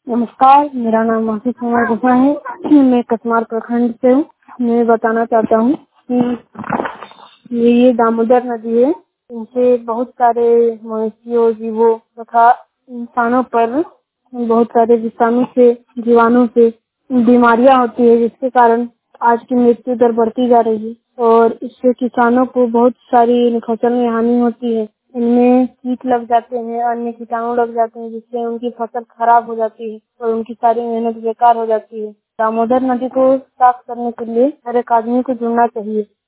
नमस्कार, मेरा नाम आशीष कुमार गुफा है। मैं कस्मार प्रखंड से हूँ। मैं बताना चाहता हूँ कि ये दामोदर नदी है। इनसे बहुत सारे मनुष्यों, जीवों तथा इंसानों पर बहुत सारे विषाणु से, जीवाणु से बीमारियां होती है, जिसके कारण आज की मृत्यु दर बढ़ती जा रही है और इससे किसानों को बहुत सारी फसल में हानि होती है। इनमें कीट लग जाते हैं, अन्य कीटाणु लग जाते हैं, जिससे उनकी फसल खराब हो जाती है और उनकी सारी मेहनत बेकार हो जाती है। दामोदर नदी को साफ करने के लिए हर एक आदमी को जुड़ना चाहिए।